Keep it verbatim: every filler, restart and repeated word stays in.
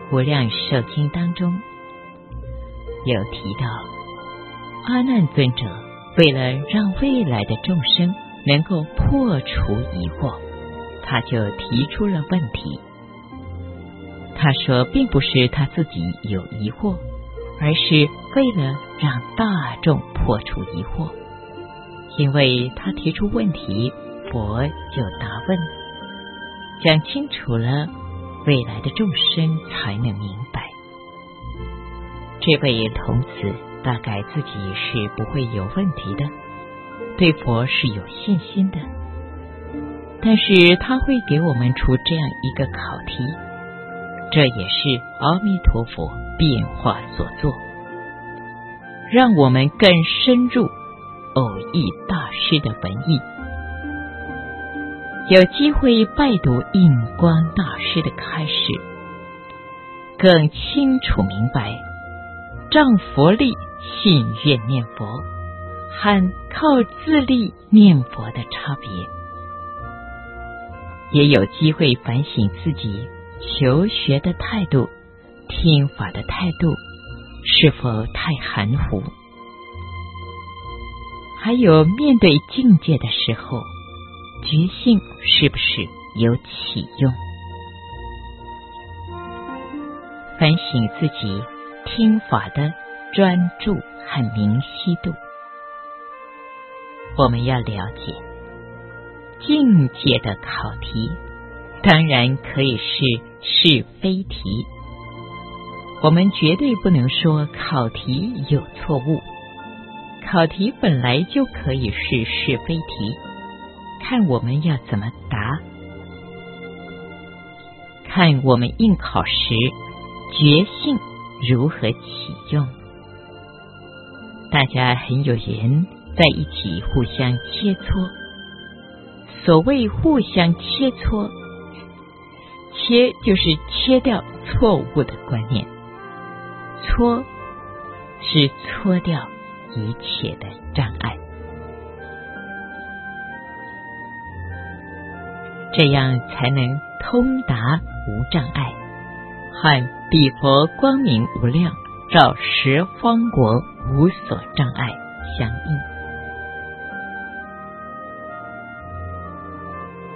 无量寿经当中有提到，阿难尊者为了让未来的众生能够破除疑惑，他就提出了问题。他说并不是他自己有疑惑，而是为了让大众破除疑惑。因为他提出问题，佛就答问，讲清楚了，未来的众生才能明白。这位童子大概自己是不会有问题的，对佛是有信心的，但是他会给我们出这样一个考题，这也是阿弥陀佛变化所做，让我们更深入偶益大师的文意，有机会拜读印光大师的开示，更清楚明白仗佛力信愿念佛和靠自力念佛的差别，也有机会反省自己求学的态度、听法的态度是否太含糊，还有面对境界的时候，觉性是不是有启用？反省自己听法的专注和明晰度。我们要了解，境界的考题当然可以是是非题，我们绝对不能说考题有错误，考题本来就可以是是非题，看我们要怎么答，看我们应考时觉性如何启用。大家很有缘在一起互相切磋，所谓互相切磋，切就是切掉错误的观念，搓是搓掉一切的障碍，这样才能通达无障碍，和彼佛光明无量，照十方国无所障碍相应。